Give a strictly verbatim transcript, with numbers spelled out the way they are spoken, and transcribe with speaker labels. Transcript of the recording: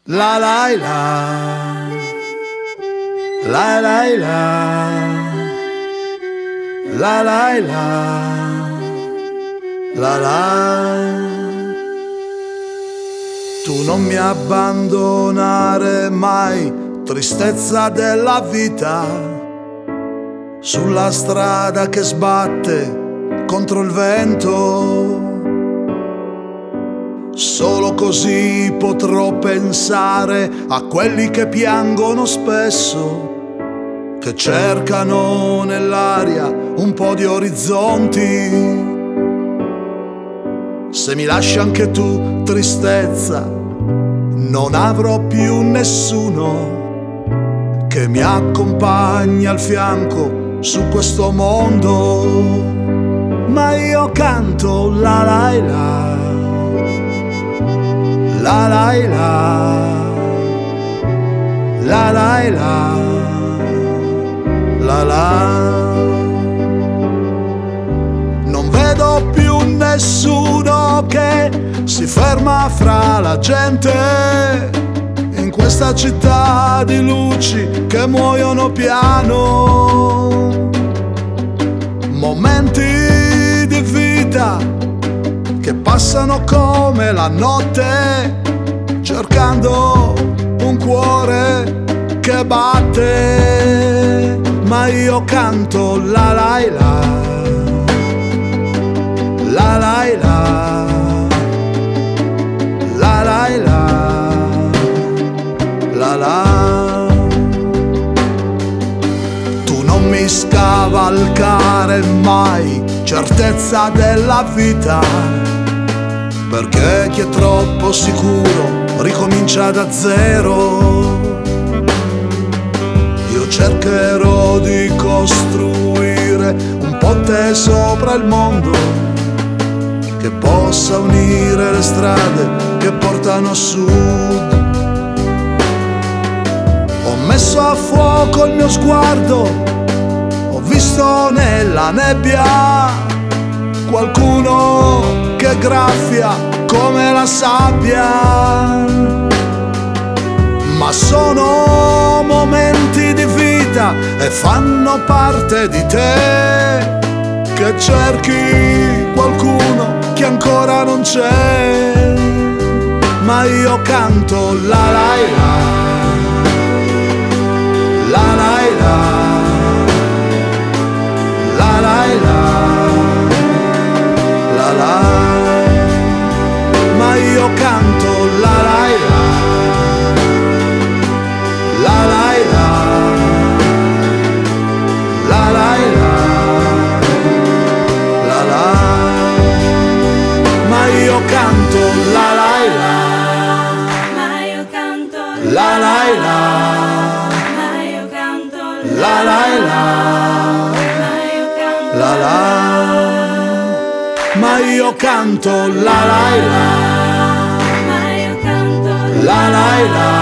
Speaker 1: La la la, la la la, la la la, la la. Tu non mi abbandonare mai, tristezza della vita, sulla strada che sbatte contro il vento. Solo così potrò pensare a quelli che piangono spesso, che cercano nell'aria un po' di orizzonti. Se mi lasci anche tu, tristezza, non avrò più nessuno che mi accompagni al fianco su questo mondo. Ma io canto la la la, la la la, la la la, la la. Non vedo più nessuno che si ferma fra la gente in questa città di luci che muoiono piano. Momenti di vita che passano come la notte, cercando un cuore che batte. Ma io canto la la la, la la la, la la la, la la. Tu non mi scavalcare mai, certezza della vita, perché chi è troppo sicuro ricomincia da zero. Io cercherò di costruire un ponte sopra il mondo che possa unire le strade che portano a sud. Ho messo a fuoco il mio sguardo, ho visto nella nebbia qualcuno che graffia come la sabbia. Ma sono momenti di vita e fanno parte di te, che cerchi qualcuno che ancora non c'è. Ma io canto la la la, la la la, la la la, la la. Ma io canto la la la, la la la, la la la, la la. Ma io canto la la la,
Speaker 2: ma io canto
Speaker 1: la la la,
Speaker 2: ma io canto
Speaker 1: la la la,
Speaker 2: ma io canto
Speaker 1: la la. Ma io canto la la la,
Speaker 2: ma io canto
Speaker 1: la la la.